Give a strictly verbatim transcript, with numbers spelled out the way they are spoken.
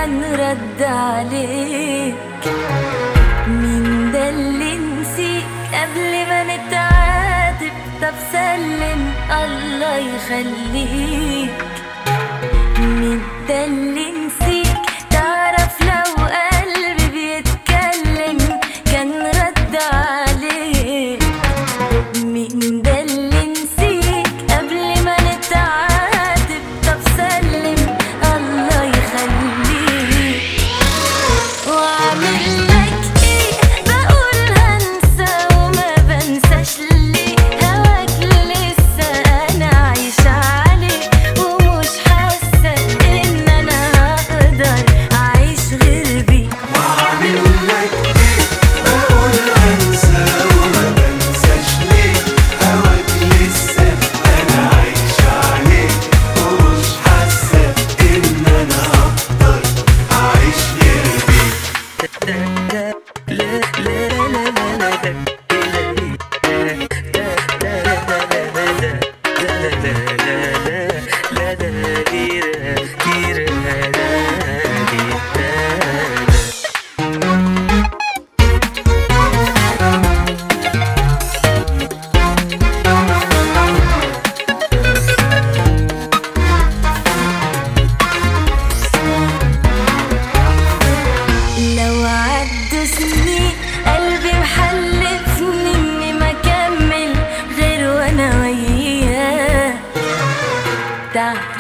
كان رد عليك. مين ده اللي نسيك قبل ما نتعاتب؟ طب سلم الله يخليك. مين ده اللي نسيك؟ تعرف لو قلبي بيتكلم كان رد عليك. مين ده اللي نسيك قبل ما نتعاتب؟ طب سلم الله يخليك. واعمل لك ايه؟ بقول هنسى وما بنساش ليه. هواك لسه انا عايشة عليه ومش حاسة ان انا هقدر اعيش غير بيه. واعمل لك ايه؟ بقول هنسى وما بنساش ليه. هواك لسه انا عايشة عليه ومش حاسة ان انا هقدر اعيش غير بيه. لو عدوا سنين قلبي محلفني اني ما اكمل غير وانا وياه. تعال